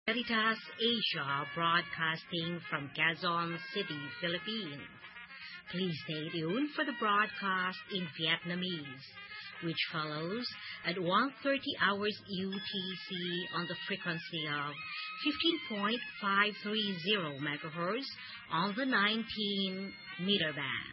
Veritas Asia broadcasting from Quezon City, Philippines. Please stay tuned for the broadcast in Vietnamese, which follows at 1:30 hours UTC on the frequency of 15.530 MHz on the 19-meter band.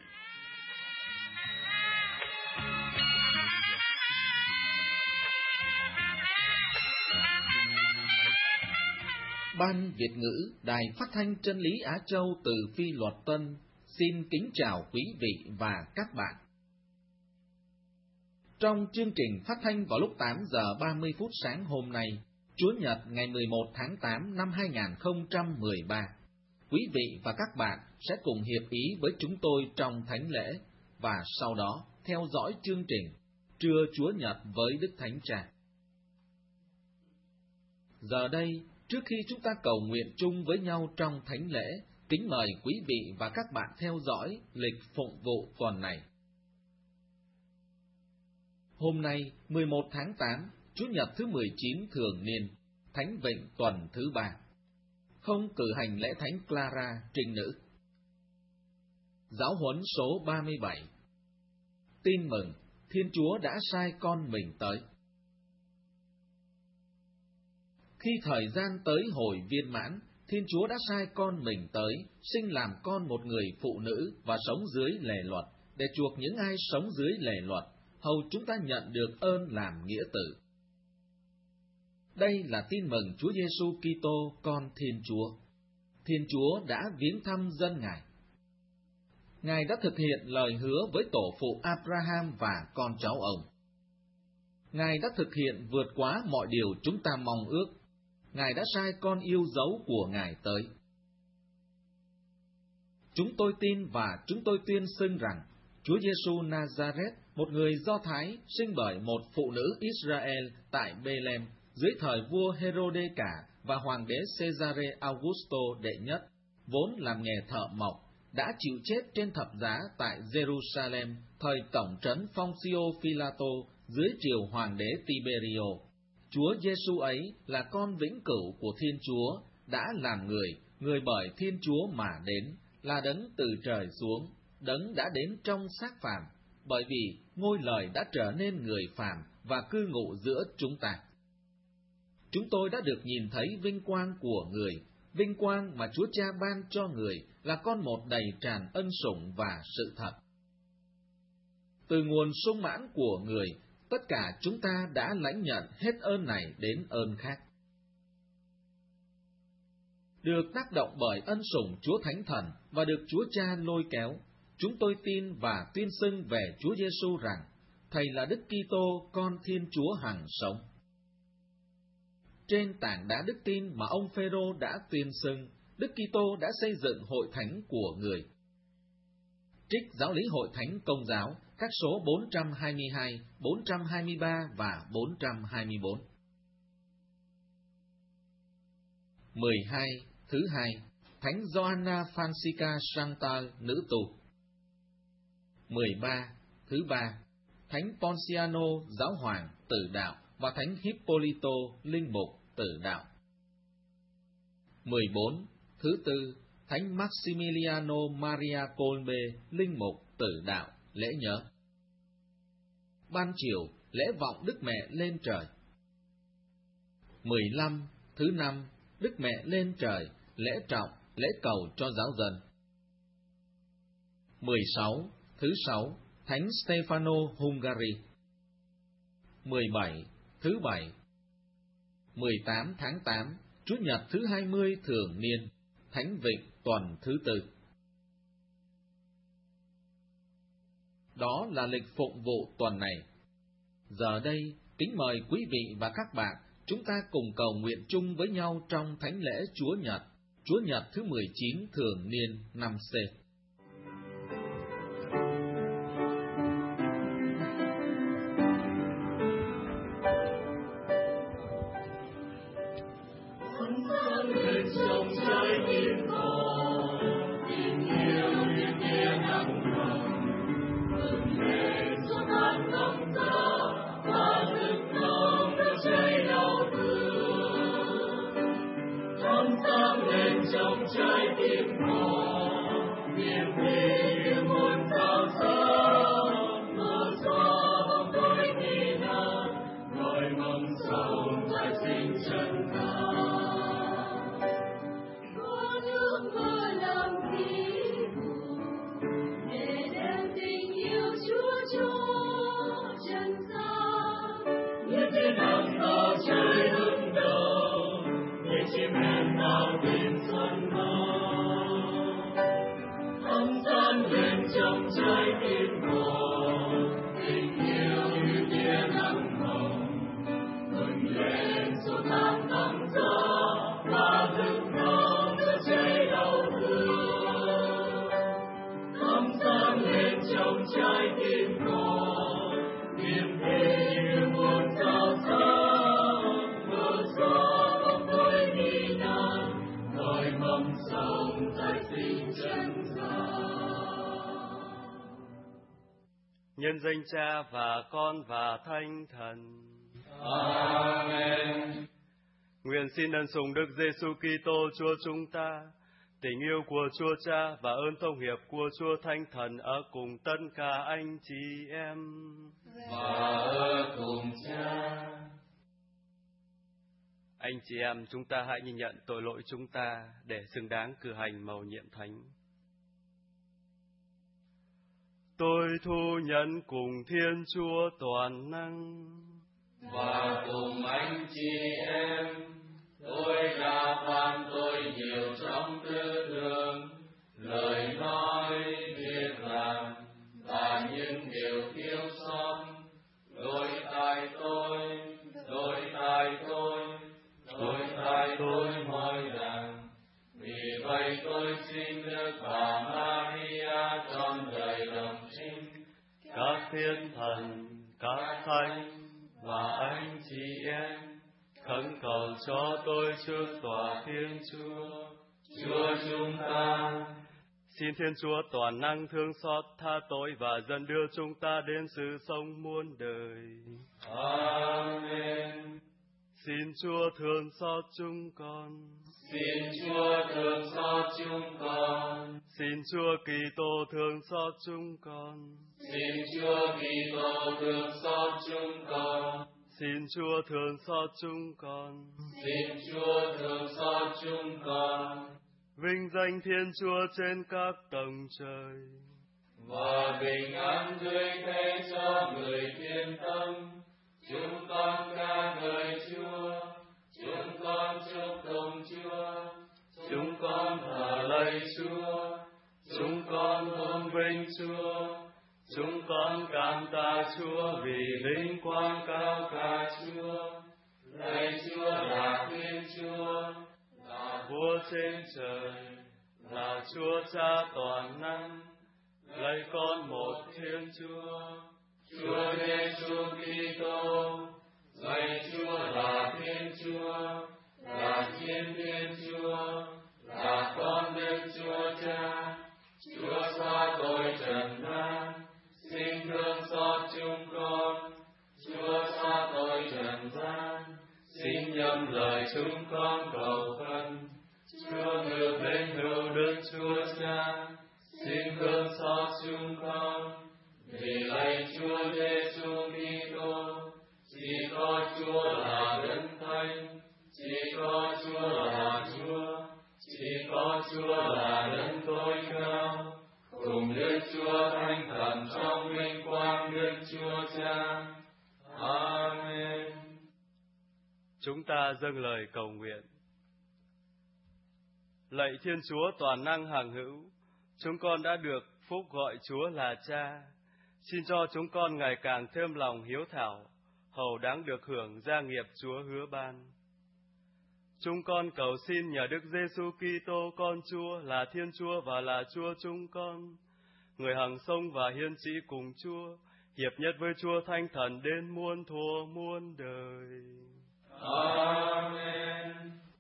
Ban Việt ngữ Đài Phát thanh Chân lý Á Châu từ Phi Luật Tân xin kính chào quý vị và các bạn. Trong chương trình phát thanh vào lúc 8 giờ 30 phút sáng hôm nay, Chủ nhật ngày 11 tháng 8 năm 2013, quý vị và các bạn sẽ cùng hiệp ý với chúng tôi trong thánh lễ và sau đó theo dõi chương trình Trưa Chúa Nhật với Đức Thánh Cha. Giờ đây, trước khi chúng ta cầu nguyện chung với nhau trong thánh lễ, kính mời quý vị và các bạn theo dõi lịch phụng vụ tuần này. Hôm nay, 11 tháng 8, Chủ nhật thứ 19 thường niên, Thánh Vịnh tuần thứ 3. Không cử hành lễ Thánh Clara Trinh Nữ. Giáo huấn số 37. Tin mừng, Thiên Chúa đã sai con mình tới. Khi thời gian tới hồi viên mãn, Thiên Chúa đã sai con mình tới, sinh làm con một người phụ nữ và sống dưới lề luật, để chuộc những ai sống dưới lề luật, hầu chúng ta nhận được ơn làm nghĩa tử. Đây là tin mừng Chúa Giêsu Kitô, con Thiên Chúa. Thiên Chúa đã viếng thăm dân Ngài. Ngài đã thực hiện lời hứa với tổ phụ Abraham và con cháu ông. Ngài đã thực hiện vượt quá mọi điều chúng ta mong ước. Ngài đã sai con yêu dấu của Ngài tới. Chúng tôi tin và chúng tôi tuyên xưng rằng Chúa Giêsu Nazareth, một người Do Thái, sinh bởi một phụ nữ Israel tại Bethlehem dưới thời vua Herode Cả và hoàng đế Caesare Augusto đệ nhất, vốn làm nghề thợ mộc, đã chịu chết trên thập giá tại Jerusalem thời tổng trấn Poncio Pilato dưới triều hoàng đế Tiberio. Chúa Giêsu ấy là con vĩnh cửu của Thiên Chúa, đã làm người bởi Thiên Chúa mà đến, là đấng từ trời xuống, đấng đã đến trong xác phàm, bởi vì ngôi lời đã trở nên người phàm và cư ngụ giữa chúng ta. Chúng tôi đã được nhìn thấy vinh quang của người, vinh quang mà Chúa Cha ban cho người là con một đầy tràn ân sủng và sự thật. Từ nguồn sung mãn của người, tất cả chúng ta đã lãnh nhận hết ơn này đến ơn khác. Được tác động bởi ân sủng Chúa Thánh Thần và được Chúa Cha lôi kéo, chúng tôi tin và tuyên xưng về Chúa Giêsu rằng Thầy là Đức Kitô, con Thiên Chúa hằng sống. Trên tảng đá đức tin mà ông Phêrô đã tuyên xưng, Đức Kitô đã xây dựng hội thánh của người. Trích Giáo lý Hội Thánh Công giáo, các số 422, 423 và 424. 12. Thứ hai, Thánh Gioanna Francisca Chantal, nữ tù. 13. Thứ ba, Thánh Ponciano, giáo hoàng, tử đạo và Thánh Hippolito, linh mục, tử đạo. 14. Thứ tư, Thánh Maximiliano Maria Kolbe, linh mục, tử đạo, lễ nhớ. Ban chiều, lễ vọng Đức Mẹ lên trời. 15. Thứ năm, Đức Mẹ lên trời, lễ trọng, lễ cầu cho giáo dân. 16. Thứ sáu, Thánh Stefano, Hungary. 17. Thứ bảy. 18 tháng 8, Chủ nhật thứ 20 thường niên, Thánh Vịnh tuần thứ tư. Đó là lịch phụng vụ tuần này. Giờ đây, kính mời quý vị và các bạn, chúng ta cùng cầu nguyện chung với nhau trong Thánh lễ Chúa Nhật thứ 19 thường niên năm C. sáng lên trong trái tim con, niềm tin như muôn sao sáng, mở ra với kỳ nan, gọi mầm sống tại sinh chân ta. Có nước mơ làm ví dụ, để đem tình yêu Chúa cho trần gian. Như thiên đàng ta trời hưng đầu, như chim én nào tìm xuân nào. Ấm sáng lên trong trái tim con, tình yêu như tia nắng hồng, bừng lên xua tan nắng gió và rực rỡ giữa cháy đau thương. Ấm sáng lên trong trái tim con, niềm tin như muôn sao sáng, mở ra khắp nơi nghi nan, gọi mầm sống tại sinh chân gian. Nhân danh Cha và Con và Thánh Thần. Amen. Nguyện xin ân sủng Đức Giêsu Kitô Chúa chúng ta, tình yêu của Chúa Cha và ơn thông hiệp của Chúa Thánh Thần ở cùng tất cả anh chị em. Và ở cùng Cha. Anh chị em, chúng ta hãy nhìn nhận tội lỗi chúng ta để xứng đáng cử hành mầu nhiệm thánh. Tôi thu nhận cùng Thiên Chúa toàn năng và cùng anh chị em, tôi đã phạm tội nhiều trong tư tưởng, lời nói, việc làm và những điều thiếu sót. Lỗi tại tôi mọi đàng. Vì vậy tôi xin Đức Bà Maria trọn đời đồng trinh, các thiên thần, các thánh và anh chị em, khẩn cầu cho tôi trước tòa Thiên Chúa. Chúa chúng ta. Xin Thiên Chúa toàn năng thương xót tha tội và dẫn đưa chúng ta đến sự sống muôn đời. Amen. Xin Chúa thương xót chúng con. Xin Chúa thương xót chúng con. Xin Chúa Kitô thương xót chúng con. Xin Chúa Kitô thương xót chúng con. Xin Chúa thương xót chúng con. Xin Chúa thương xót chúng con. Vinh danh Thiên Chúa trên các tầng trời. Và bình an tươi thế cho người thiên tâm. Chúng con ca ngợi Chúa. Chúng con chúc tụng Chúa. Chúng con thờ lạy Chúa. Chúng con tôn vinh Chúa. Chúng con cảm tạ Chúa vì vinh quang cao cả Chúa. Lạy Chúa là Thiên Chúa, là Vua trên trời, là Chúa Cha toàn năng. Lạy con một Thiên Chúa, Chúa Giêsu Kitô. Lạy Chúa là Thiên Chúa, là Thiên Chúa, là con Đức Chúa Cha. Chúa xóa tội trần gian, xin thương xót chúng con. Chúa xóa tội trần gian, xin nhậm lời chúng con cầu khẩn. Chúa ngự bên hữu Đức Chúa Cha, xin thương xót chúng con. Vì lạy Chúa Giêsu Kitô, chỉ có Chúa là Đấng Thánh, chỉ có Chúa là Chúa, chỉ có Chúa là Đấng tối cao, cùng Đức Chúa Thánh Thần trong vinh quang Đức Chúa Cha. Amen. Chúng ta dâng lời cầu nguyện. Lạy Thiên Chúa toàn năng hằng hữu, chúng con đã được phúc gọi Chúa là Cha. Xin cho chúng con ngày càng thêm lòng hiếu thảo, hầu đáng được hưởng gia nghiệp Chúa hứa ban. Chúng con cầu xin nhờ Đức Giêsu Kitô con Chúa là Thiên Chúa và là Chúa chúng con, người hằng sống và hiên trị cùng Chúa, hiệp nhất với Chúa Thánh Thần đến muôn thuở muôn đời. Amen.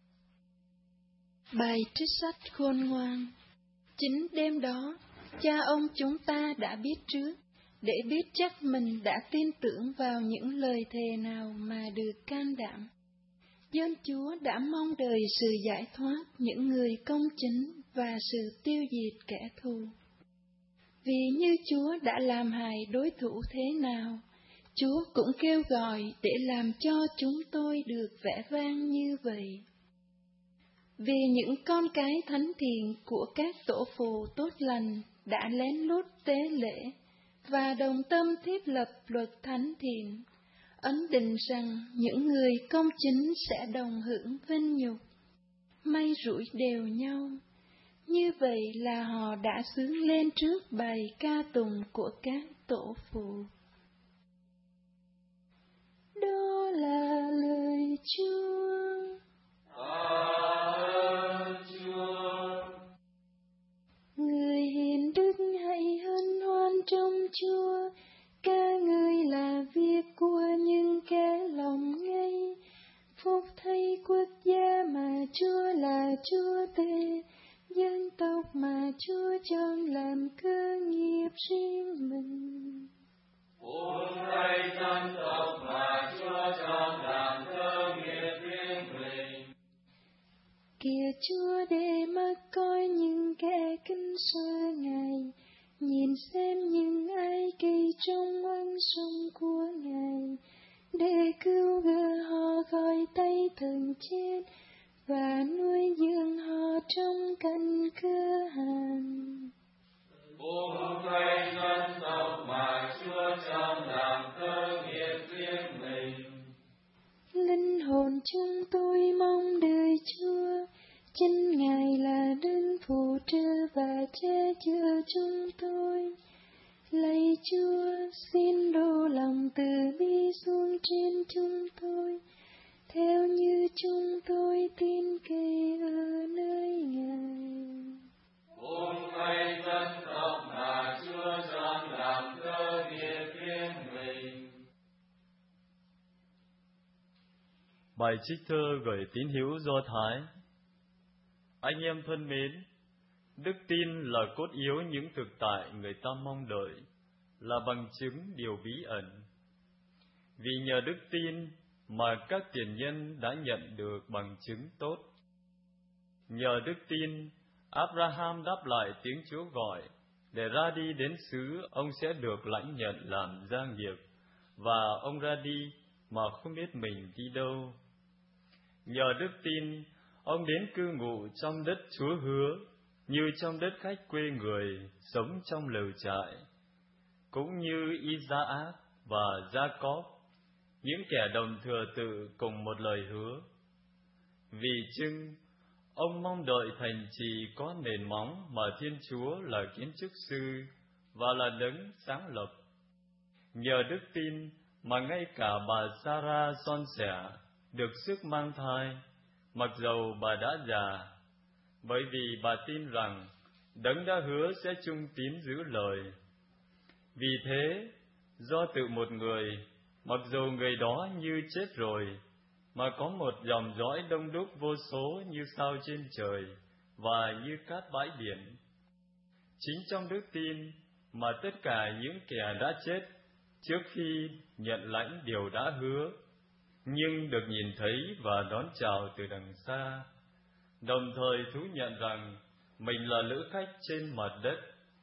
Bài trích sách khôn ngoan. Chính đêm đó, cha ông chúng ta đã biết trước, để biết chắc mình đã tin tưởng vào những lời thề nào mà được can đảm. Dân Chúa đã mong đợi sự giải thoát những người công chính và sự tiêu diệt kẻ thù. Vì như Chúa đã làm hại đối thủ thế nào, Chúa cũng kêu gọi để làm cho chúng tôi được vẻ vang như vậy. Vì những con cái thánh thiện của các tổ phụ tốt lành đã lén lút tế lễ và đồng tâm thiết lập luật thánh thiện, ấn định rằng những người công chính sẽ đồng hưởng vinh nhục, may rủi đều nhau. Như vậy là họ đã xướng lên trước bài ca tụng của các tổ phụ. Đó là lời Chúa. Chúa. Người hiền đức hãy hân hoan trong Chúa, ca ngợi là việc của những kẻ lòng ngây. Phúc thay quốc gia mà Chúa là Chúa tể, dân tộc mà Chúa chọn làm cơ nghiệp riêng mình. Phúc thay dân tộc mà Chúa chọn làm cơ nghiệp riêng mình. Kìa Chúa để mắt coi những kẻ kính sợ Ngài, nhìn xem những ai kỳ trong ân sủng của Ngài, để cứu gỡ họ khỏi tay thần chết và nuôi dưỡng họ trong cảnh cơ hàn. Phúc thay dân tộc mà Chúa chọn làm cơ nghiệp riêng mình. Linh hồn chúng tôi mong đợi Chúa, chính Ngài là đấng phù trợ và che chở chúng tôi. Lạy Chúa, xin đổ lòng từ bi xuống trên chúng tôi, theo như chúng tôi tin cậy ở nơi Ngài. Phúc thay dân tộc mà Chúa chọn làm cơ nghiệp riêng mình. Bài trích thơ gửi tín hữu Do Thái. Anh em thân mến, đức tin là cốt yếu những thực tại người ta mong đợi, là bằng chứng điều bí ẩn. Vì nhờ đức tin mà các tiền nhân đã nhận được bằng chứng tốt. Nhờ đức tin, Abraham đáp lại tiếng Chúa gọi, để ra đi đến xứ ông sẽ được lãnh nhận làm gia nghiệp, và ông ra đi mà không biết mình đi đâu. Nhờ đức tin, ông đến cư ngụ trong đất Chúa hứa, như trong đất khách quê người, sống trong lều trại. Cũng như Isaac và Jacob, những kẻ đồng thừa tự cùng một lời hứa. Vì chưng, ông mong đợi thành trì có nền móng mà Thiên Chúa là kiến trúc sư và là đấng sáng lập. Nhờ đức tin mà ngay cả bà Sarah son sẻ được sức mang thai, mặc dầu bà đã già, bởi vì bà tin rằng đấng đã hứa sẽ trung tín giữ lời. Vì thế, do tự một người, mặc dầu người đó như chết rồi, mà có một dòng dõi đông đúc vô số như sao trên trời và như cát bãi biển. Chính trong đức tin mà tất cả những kẻ đã chết trước khi nhận lãnh điều đã hứa, nhưng được nhìn thấy và đón chào từ đằng xa, đồng thời thú nhận rằng mình là lữ khách trên mặt đất.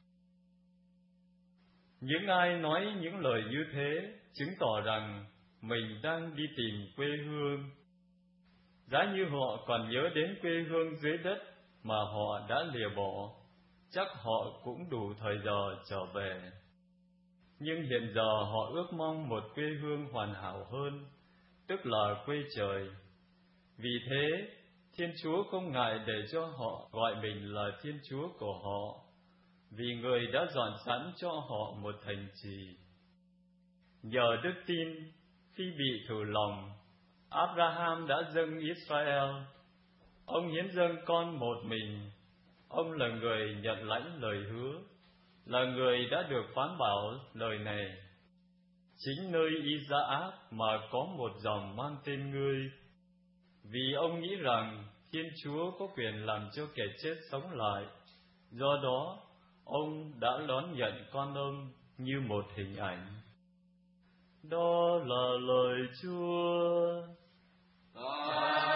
Những ai nói những lời như thế chứng tỏ rằng mình đang đi tìm quê hương. Giá như họ còn nhớ đến quê hương dưới đất mà họ đã lìa bỏ, chắc họ cũng đủ thời giờ trở về. Nhưng hiện giờ họ ước mong một quê hương hoàn hảo hơn, tức là quê trời. Vì thế, Thiên Chúa không ngại để cho họ gọi mình là Thiên Chúa của họ, vì Người đã dọn sẵn cho họ một thành trì. Nhờ đức tin, khi bị thử lòng, Abraham đã dâng Israel. Ông hiến dâng con một mình. Ông là người nhận lãnh lời hứa, là người đã được phán bảo lời này. Chính nơi Isaac mà có một dòng mang tên ngươi, vì ông nghĩ rằng Thiên Chúa có quyền làm cho kẻ chết sống lại. Do đó, ông đã đón nhận con ông như một hình ảnh. Đó là lời Chúa.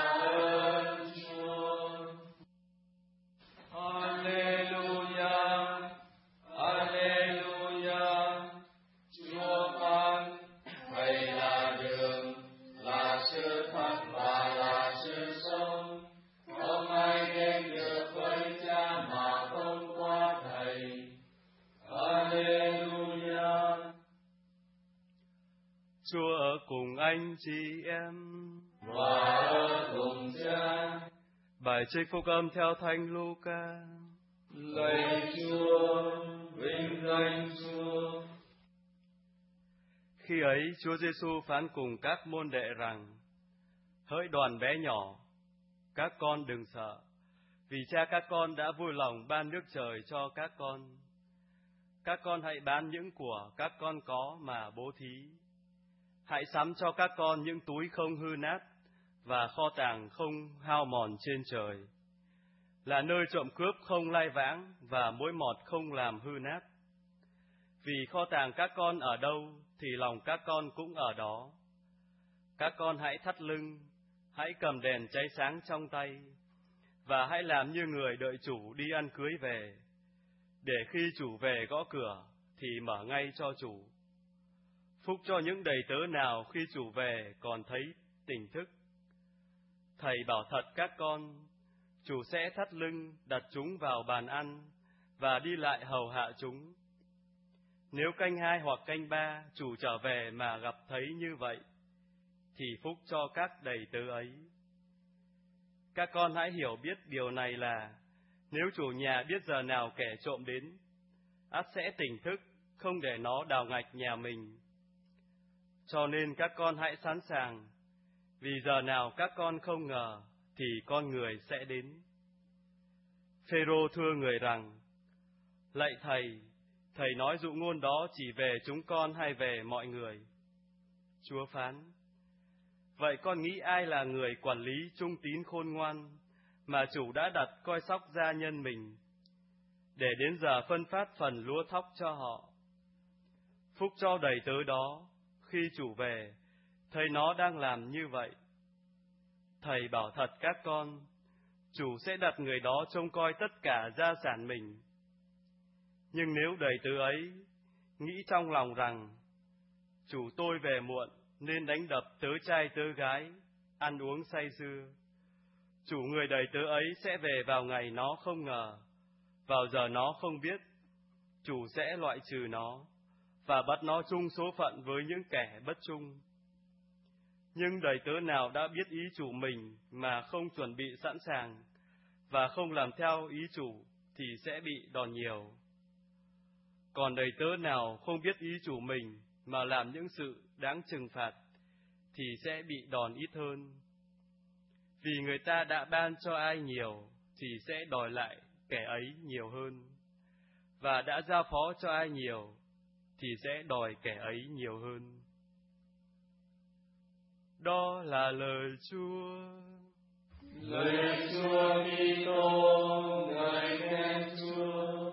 anh chị em. Và ở cùng Cha. Bài trích phúc âm theo Thánh Luca. Lạy Chúa, vinh danh Chúa. Khi ấy, Chúa Giêsu phán cùng các môn đệ rằng: Hỡi đoàn bé nhỏ, các con đừng sợ, vì Cha các con đã vui lòng ban nước trời cho các con. Các con hãy bán những của các con có mà bố thí. Hãy sắm cho các con những túi không hư nát và kho tàng không hao mòn trên trời, là nơi trộm cướp không lai vãng và mối mọt không làm hư nát. Vì kho tàng các con ở đâu thì lòng các con cũng ở đó. Các con hãy thắt lưng, hãy cầm đèn cháy sáng trong tay, và hãy làm như người đợi chủ đi ăn cưới về, để khi chủ về gõ cửa thì mở ngay cho chủ. Phúc cho những đầy tớ nào khi chủ về còn thấy tỉnh thức. Thầy bảo thật các con, chủ sẽ thắt lưng đặt chúng vào bàn ăn và đi lại hầu hạ chúng. Nếu canh 2 hoặc canh 3 chủ trở về mà gặp thấy như vậy, thì phúc cho các đầy tớ ấy. Các con hãy hiểu biết điều này là, nếu chủ nhà biết giờ nào kẻ trộm đến, ắt sẽ tỉnh thức, không để nó đào ngạch nhà mình. Cho nên các con hãy sẵn sàng, vì giờ nào các con không ngờ, thì con người sẽ đến. Phêrô thưa người rằng: Lạy Thầy, Thầy nói dụ ngôn đó chỉ về chúng con hay về mọi người? Chúa phán: Vậy con nghĩ ai là người quản lý trung tín khôn ngoan, mà chủ đã đặt coi sóc gia nhân mình, để đến giờ phân phát phần lúa thóc cho họ? Phúc cho đầy tớ đó, khi chủ về, thấy nó đang làm như vậy. Thầy bảo thật các con, chủ sẽ đặt người đó trông coi tất cả gia sản mình. Nhưng nếu đầy tớ ấy nghĩ trong lòng rằng, chủ tôi về muộn nên đánh đập tớ trai tớ gái, ăn uống say sưa, chủ người đầy tớ ấy sẽ về vào ngày nó không ngờ, vào giờ nó không biết. Chủ sẽ loại trừ nó và bắt nó chung số phận với những kẻ bất trung. Nhưng đầy tớ nào đã biết ý chủ mình mà không chuẩn bị sẵn sàng và không làm theo ý chủ thì sẽ bị đòn nhiều. Còn đầy tớ nào không biết ý chủ mình mà làm những sự đáng trừng phạt thì sẽ bị đòn ít hơn. Vì người ta đã ban cho ai nhiều thì sẽ đòi lại kẻ ấy nhiều hơn, và đã giao phó cho ai nhiều thì sẽ đòi kẻ ấy nhiều hơn. Đó là lời Chúa. Lời Chúa Kitô, ngợi khen Chúa.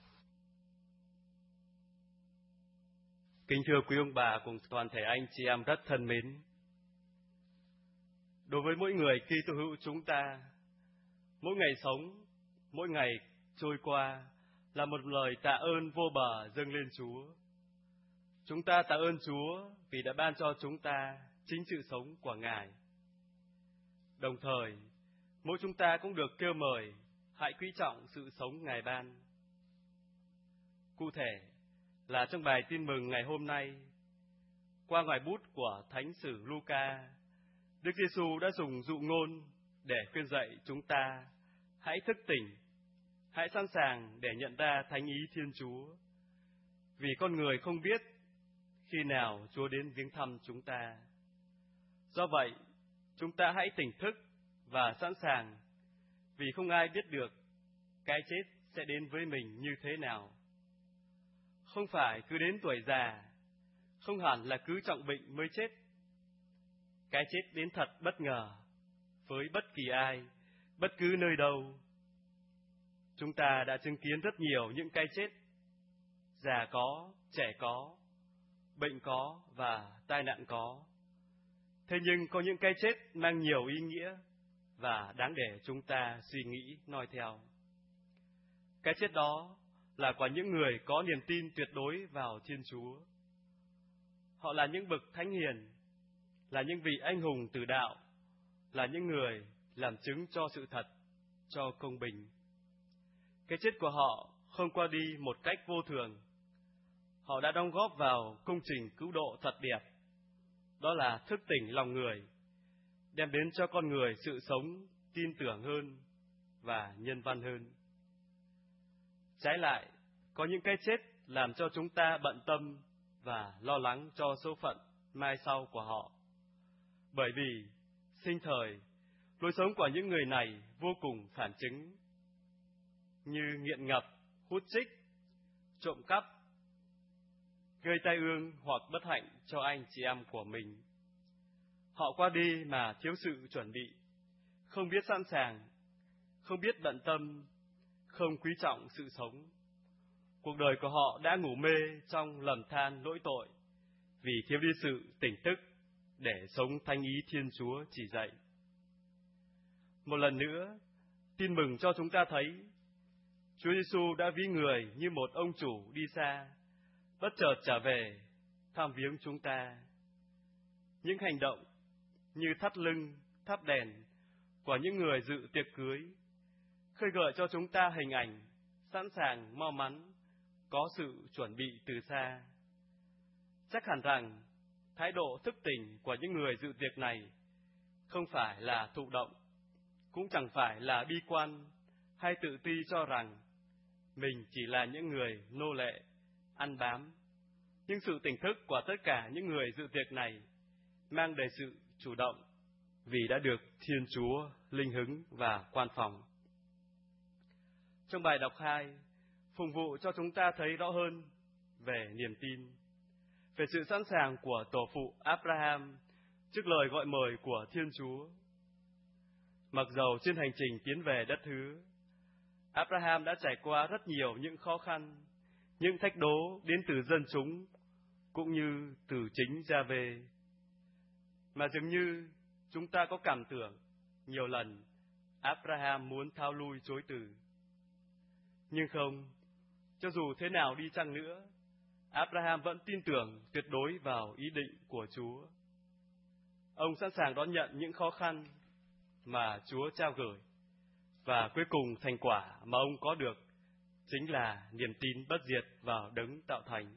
Kính thưa quý ông bà cùng toàn thể anh chị em rất thân mến. Đối với mỗi người Kitô hữu chúng ta, mỗi ngày sống, mỗi ngày trôi qua là một lời tạ ơn vô bờ dâng lên Chúa. Chúng ta tạ ơn Chúa vì đã ban cho chúng ta chính sự sống của Ngài. Đồng thời, mỗi chúng ta cũng được kêu mời hãy quý trọng sự sống Ngài ban. Cụ thể là trong bài tin mừng ngày hôm nay, qua ngòi bút của Thánh sử Luca, Đức Giêsu đã dùng dụ ngôn để khuyên dạy chúng ta hãy thức tỉnh, hãy sẵn sàng để nhận ra thánh ý Thiên Chúa, vì con người không biết khi nào Chúa đến viếng thăm chúng ta. Do vậy, chúng ta hãy tỉnh thức và sẵn sàng, vì không ai biết được cái chết sẽ đến với mình như thế nào. Không phải cứ đến tuổi già, không hẳn là cứ trọng bệnh mới chết. Cái chết đến thật bất ngờ với bất kỳ ai, bất cứ nơi đâu. Chúng ta đã chứng kiến rất nhiều những cái chết, già có, trẻ có, bệnh có và tai nạn có. Thế nhưng có những cái chết mang nhiều ý nghĩa và đáng để chúng ta suy nghĩ noi theo. Cái chết đó là của những người có niềm tin tuyệt đối vào Thiên Chúa. Họ là những bậc thánh hiền, là những vị anh hùng tử đạo, là những người làm chứng cho sự thật, cho công bình. Cái chết của họ không qua đi một cách vô thường. Họ đã đóng góp vào công trình cứu độ thật đẹp, đó là thức tỉnh lòng người, đem đến cho con người sự sống tin tưởng hơn và nhân văn hơn. Trái lại, có những cái chết làm cho chúng ta bận tâm và lo lắng cho số phận mai sau của họ. Bởi vì, sinh thời, lối sống của những người này vô cùng phản chứng, như nghiện ngập, hút chích, trộm cắp, gây tai ương hoặc bất hạnh cho anh chị em của mình. Họ qua đi mà thiếu sự chuẩn bị, không biết sẵn sàng, không biết bận tâm, không quý trọng sự sống. Cuộc đời của họ đã ngủ mê trong lầm than lỗi tội, vì thiếu đi sự tỉnh thức để sống thánh ý Thiên Chúa chỉ dạy. Một lần nữa, tin mừng cho chúng ta thấy, Chúa Giêsu đã ví người như một ông chủ đi xa, bất chợt trở về thăm viếng chúng ta. Những hành động như thắt lưng, thắp đèn của những người dự tiệc cưới khơi gợi cho chúng ta hình ảnh sẵn sàng, mau mắn, có sự chuẩn bị từ xa. Chắc hẳn rằng thái độ thức tỉnh của những người dự tiệc này không phải là thụ động, cũng chẳng phải là bi quan hay tự ti cho rằng mình chỉ là những người nô lệ, ăn bám. Nhưng sự tỉnh thức của tất cả những người dự tiệc này mang đầy sự chủ động, vì đã được Thiên Chúa linh hứng và quan phòng. Trong bài đọc 2, phụng vụ cho chúng ta thấy rõ hơn về niềm tin, về sự sẵn sàng của tổ phụ Abraham trước lời gọi mời của Thiên Chúa. Mặc dầu trên hành trình tiến về đất hứa, Abraham đã trải qua rất nhiều những khó khăn, những thách đố đến từ dân chúng, cũng như từ chính Gia-vê. Mà dường như chúng ta có cảm tưởng nhiều lần Abraham muốn tháo lui chối từ. Nhưng không, cho dù thế nào đi chăng nữa, Abraham vẫn tin tưởng tuyệt đối vào ý định của Chúa. Ông sẵn sàng đón nhận những khó khăn mà Chúa trao gửi, và cuối cùng thành quả mà ông có được chính là niềm tin bất diệt vào Đấng tạo thành.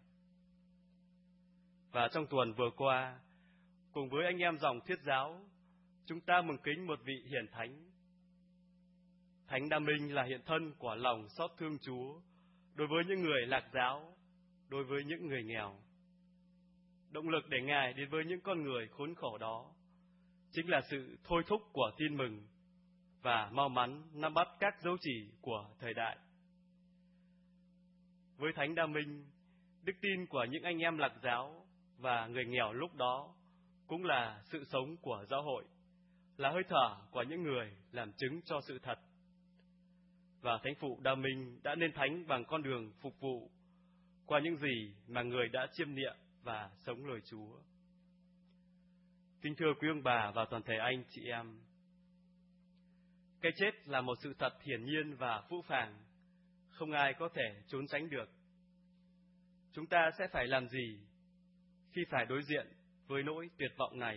Và trong tuần vừa qua, cùng với anh em dòng Thiết giáo, chúng ta mừng kính một vị hiển thánh. Thánh Đa Minh là hiện thân của lòng xót thương Chúa đối với những người lạc giáo, đối với những người nghèo. Động lực để Ngài đến với những con người khốn khổ đó chính là sự thôi thúc của tin mừng và mau mắn nắm bắt các dấu chỉ của thời đại. Với Thánh Đa Minh, đức tin của những anh em lạc giáo và người nghèo lúc đó cũng là sự sống của giáo hội, là hơi thở của những người làm chứng cho sự thật. Và Thánh phụ Đa Minh đã nên thánh bằng con đường phục vụ qua những gì mà người đã chiêm nghiệm và sống lời Chúa. Kính thưa quý ông bà và toàn thể anh chị em, cái chết là một sự thật hiển nhiên và phũ phàng, không ai có thể trốn tránh được. Chúng ta sẽ phải làm gì khi phải đối diện với nỗi tuyệt vọng này?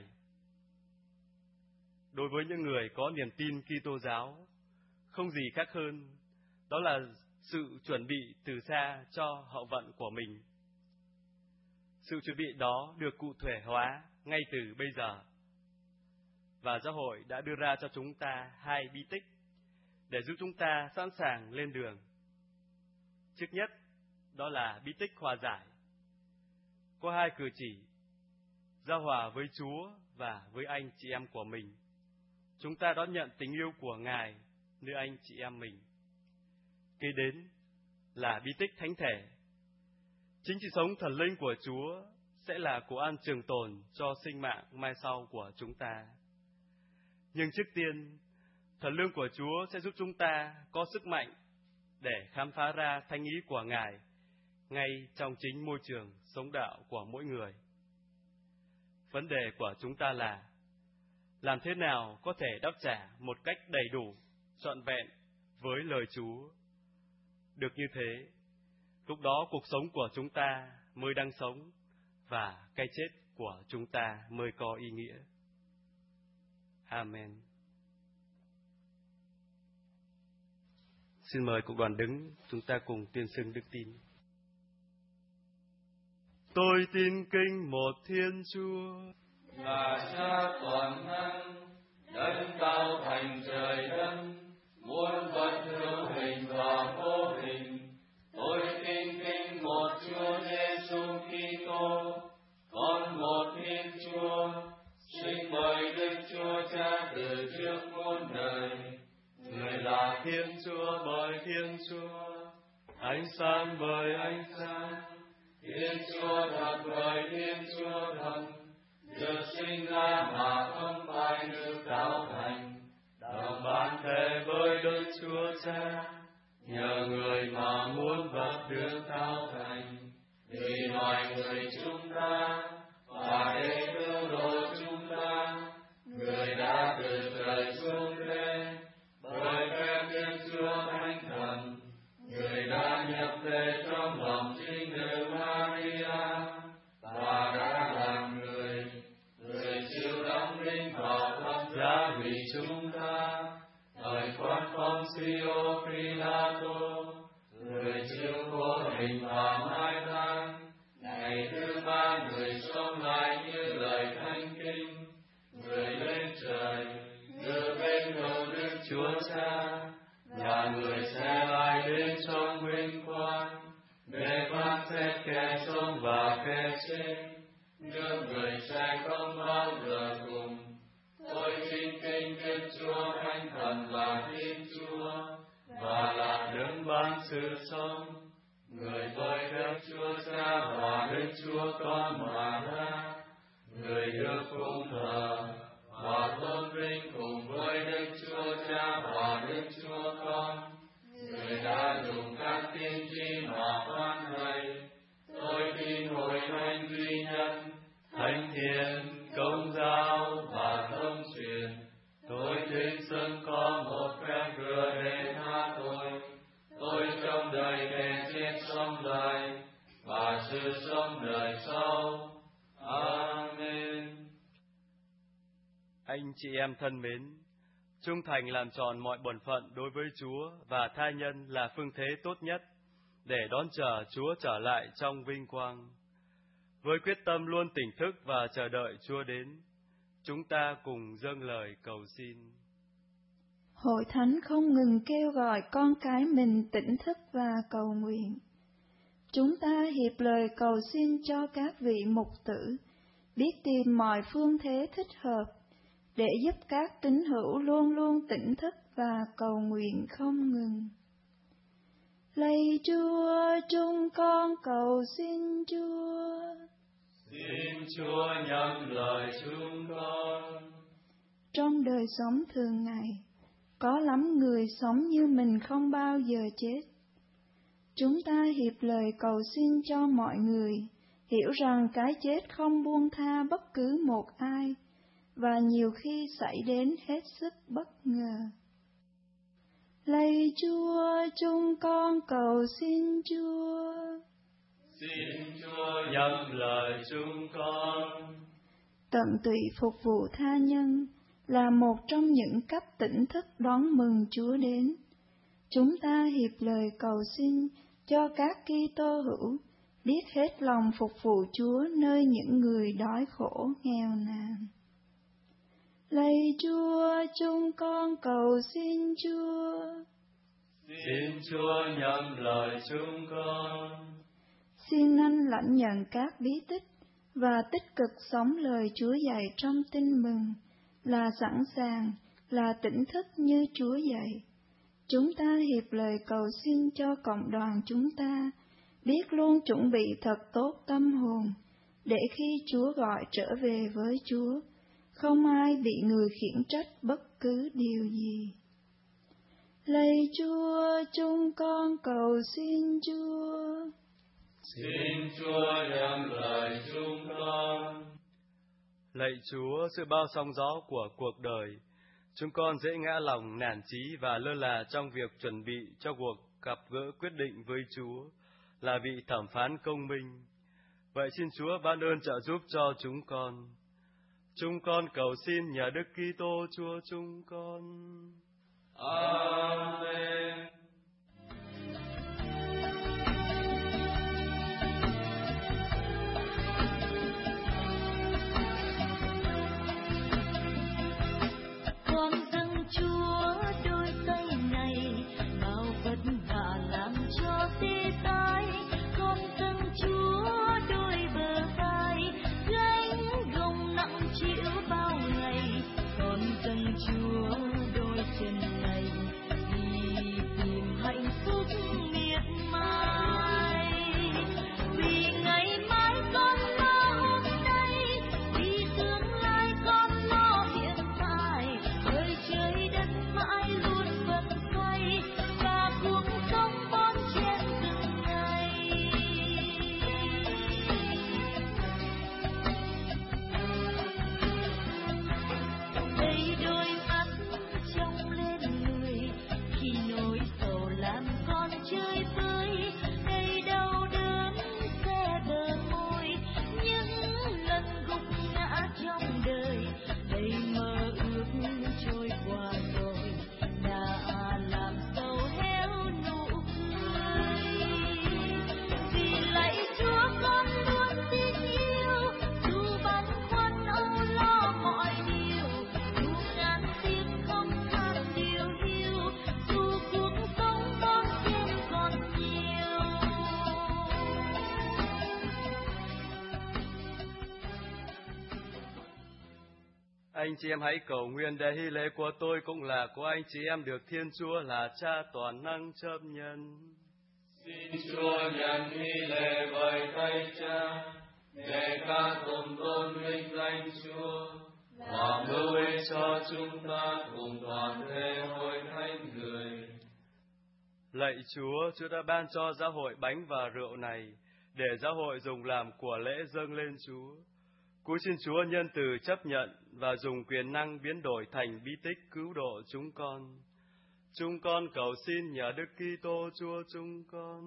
Đối với những người có niềm tin Kitô giáo, không gì khác hơn, đó là sự chuẩn bị từ xa cho hậu vận của mình. Sự chuẩn bị đó được cụ thể hóa ngay từ bây giờ. Và giáo hội đã đưa ra cho chúng ta 2 bí tích để giúp chúng ta sẵn sàng lên đường. Trước nhất, đó là bí tích hòa giải. Có 2 cử chỉ, giao hòa với Chúa và với anh chị em của mình. Chúng ta đón nhận tình yêu của Ngài nơi anh chị em mình. Kế đến là bí tích thánh thể. Chính sự sống thần linh của Chúa sẽ là của ăn trường tồn cho sinh mạng mai sau của chúng ta. Nhưng trước tiên, thần lương của Chúa sẽ giúp chúng ta có sức mạnh để khám phá ra thánh ý của Ngài ngay trong chính môi trường sống đạo của mỗi người. Vấn đề của chúng ta là làm thế nào có thể đáp trả một cách đầy đủ, trọn vẹn với lời Chúa. Được như thế, lúc đó cuộc sống của chúng ta mới đang sống và cái chết của chúng ta mới có ý nghĩa. Amen. Xin mời cục đoàn đứng, chúng ta cùng tuyên xưng đức tin. Tôi tin kính một Thiên Chúa, là Cha toàn năng, đấng tạo thành trời đất, muôn vật hữu hình và vô hình. Tôi tin kính một Chúa Giêsu Kitô, con một Thiên Chúa, sinh bởi Đức Chúa Cha từ trước muôn đời. Người là Thiên Chúa bởi Thiên Chúa, ánh sáng bởi ánh sáng, Thiên Chúa thật bởi Thiên Chúa thật, được sinh ra mà không phải được tạo thành, đồng bản thể với Đức Chúa Cha, nhờ người mà muôn vật được tạo thành. Vì loài người chúng ta và để cứu độ chúng ta, người đã từ trời xuống thế, bởi phép Thiên Chúa Thánh Thần, người đã nhập về trong lòng trinh nữ Maria và đã làm người, người chịu đóng đinh vào thập giá vì chúng ta, thời quan Poncio Pilato, người chịu khổ hình và mai táng, ngày thứ ba người sống lại như lời thánh kinh, người lên trời, đưa bên hữu Đức Chúa Cha, và người sẽ lại đến trong vinh quang, để phán xét kẻ sống và kẻ chết, nhưng người sẽ không bao giờ cùng. Tôi xin kính Đức Chúa Thánh Thần là Thiên Chúa, và là đấng ban sự sống, người bởi phép Chúa Cha và Đức Chúa Con mà ra, người được phụng thờ và tôn vinh cùng với Đức Chúa Cha và Đức Chúa Con, người đã dùng các tiên tri mà phán thầy. Tôi tin hội thánh duy nhất, thánh thiện, công giáo và thông truyền. Tôi tin xưng có một phép rửa để tha tội. Tôi trong đời kẻ chết sống lại và sự sống đời sau. Amen. Anh chị em thân mến, trung thành làm tròn mọi bổn phận đối với Chúa và tha nhân là phương thế tốt nhất để đón chờ Chúa trở lại trong vinh quang. Với quyết tâm luôn tỉnh thức và chờ đợi Chúa đến, chúng ta cùng dâng lời cầu xin. Hội thánh không ngừng kêu gọi con cái mình tỉnh thức và cầu nguyện. Chúng ta hiệp lời cầu xin cho các vị mục tử biết tìm mọi phương thế thích hợp để giúp các tín hữu luôn luôn tỉnh thức và cầu nguyện không ngừng. Lạy Chúa, chúng con cầu xin Chúa. Xin Chúa nhận lời chúng con. Trong đời sống thường ngày, có lắm người sống như mình không bao giờ chết. Chúng ta hiệp lời cầu xin cho mọi người hiểu rằng cái chết không buông tha bất cứ một ai, và nhiều khi xảy đến hết sức bất ngờ. Lạy Chúa, chúng con cầu xin Chúa. Xin Chúa nhận lời chúng con. Tận tụy phục vụ tha nhân là một trong những cách tỉnh thức đón mừng Chúa đến. Chúng ta hiệp lời cầu xin cho các Kitô hữu biết hết lòng phục vụ Chúa nơi những người đói khổ nghèo nàn. Lạy Chúa, chúng con cầu xin Chúa. Xin Chúa nhận lời chúng con. Xin anh lãnh nhận các bí tích và tích cực sống lời Chúa dạy trong tin mừng, là sẵn sàng, là tỉnh thức như Chúa dạy. Chúng ta hiệp lời cầu xin cho cộng đoàn chúng ta biết luôn chuẩn bị thật tốt tâm hồn, để khi Chúa gọi trở về với Chúa, không ai bị người khiển trách bất cứ điều gì. Lạy Chúa, chúng con cầu xin Chúa. Xin Chúa nhận lời chúng con. Lạy Chúa, sự bao sóng gió của cuộc đời, chúng con dễ ngã lòng nản chí và lơ là trong việc chuẩn bị cho cuộc gặp gỡ quyết định với Chúa, là vị thẩm phán công minh. Vậy xin Chúa ban ơn trợ giúp cho chúng con. Chúng con cầu xin nhờ Đức Kitô Chúa chúng con. Amen. Anh chị em hãy cầu nguyện để hy lễ của tôi cũng là của anh chị em được Thiên Chúa là Cha toàn năng chấp nhận. Xin Chúa nhận hy lễ bởi tay Cha, để ca tụng tôn vinh danh Chúa, và mưu ích cho chúng ta cùng toàn thể hội thánh người. Lạy Chúa, Chúa đã ban cho giáo hội bánh và rượu này, để giáo hội dùng làm của lễ dâng lên Chúa. Cúi xin Chúa nhân từ chấp nhận và dùng quyền năng biến đổi thành bí tích cứu độ chúng con. Chúng con cầu xin nhờ Đức Kitô Chúa chúng con.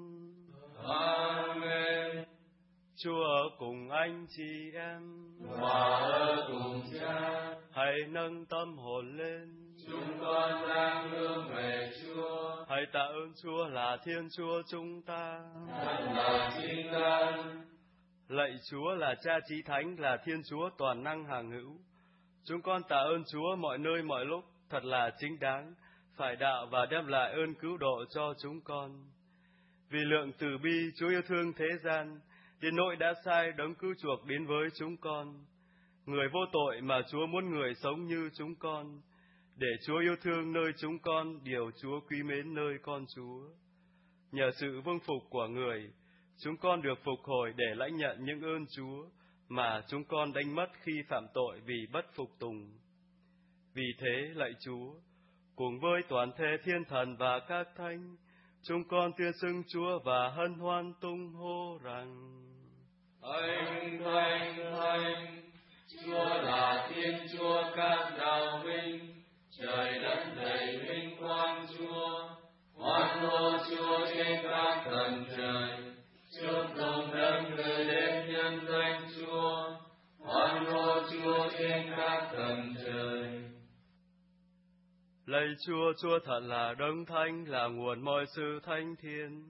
Amen. Chúa ở cùng anh chị em, Và ở cùng Cha. hãy nâng tâm hồn lên. Chúng con đang hướng về Chúa. Hãy tạ ơn Chúa là Thiên Chúa chúng ta. Thật là chính đáng. Lạy Chúa là Cha Chí Thánh, là Thiên Chúa toàn năng hằng hữu. Chúng con tạ ơn Chúa mọi nơi mọi lúc, thật là chính đáng, phải đạo và đem lại ơn cứu độ cho chúng con. Vì lượng từ bi Chúa yêu thương thế gian, đến nỗi đã sai đấng cứu chuộc đến với chúng con. Người vô tội mà Chúa muốn người sống như chúng con, để Chúa yêu thương nơi chúng con, điều Chúa quý mến nơi con Chúa. Nhờ sự vâng phục của người, chúng con được phục hồi để lãnh nhận những ơn Chúa mà chúng con đánh mất khi phạm tội vì bất phục tùng. Vì thế, lạy Chúa, cùng với toàn thể thiên thần và các thánh, chúng con tuyên xưng Chúa và hân hoan tung hô rằng: Thánh, thánh, thánh, Chúa là Thiên Chúa các đạo vinh, trời đất đầy vinh quang Chúa. Hoan hô Chúa trên các tầng trời, chúc tụng đấng gửi đến nhân danh Chúa. Hoan hô Chúa trên các tầng trời. Lạy Chúa, Chúa thật là đấng thánh, là nguồn mọi sự thánh thiên.